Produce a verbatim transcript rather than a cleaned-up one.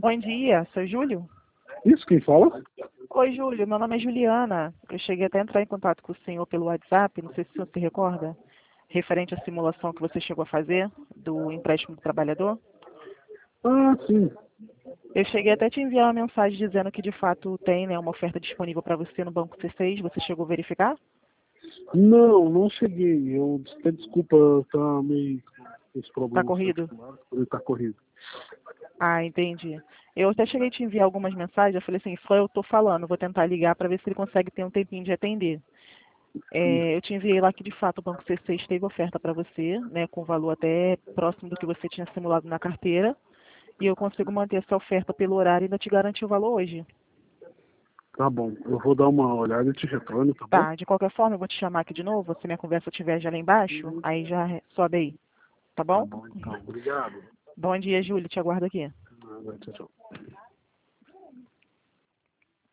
Bom dia, sou Júlio? Isso, quem fala? Oi, Júlio, meu nome é Juliana. Eu cheguei até a entrar em contato com o senhor pelo WhatsApp, não sei se o senhor se recorda, referente à simulação que você chegou a fazer do empréstimo do trabalhador. Ah, sim. Eu cheguei até a te enviar uma mensagem dizendo que de fato tem, né, uma oferta disponível para você no Banco C seis. Você chegou a verificar? Não, não cheguei. Eu até desculpa, tá meio com esse Tá problema corrido? particular, por ele tá corrido. Ah, entendi. Eu até cheguei a te enviar algumas mensagens, eu falei assim, foi eu tô falando, vou tentar ligar para ver se ele consegue ter um tempinho de atender. É, eu te enviei lá que de fato o Banco C seis teve oferta para você, né, com valor até próximo do que você tinha simulado na carteira, e eu consigo manter essa oferta pelo horário e ainda te garantir o valor hoje. Tá bom, eu vou dar uma olhada e te retorno, tá bom? Tá, de qualquer forma eu vou te chamar aqui de novo, se minha conversa estiver já lá embaixo, aí já re- sobe aí, tá Tá bom? bom, então. Obrigado. Bom dia, Júlio, te aguardo aqui. Nada, tchau, tchau.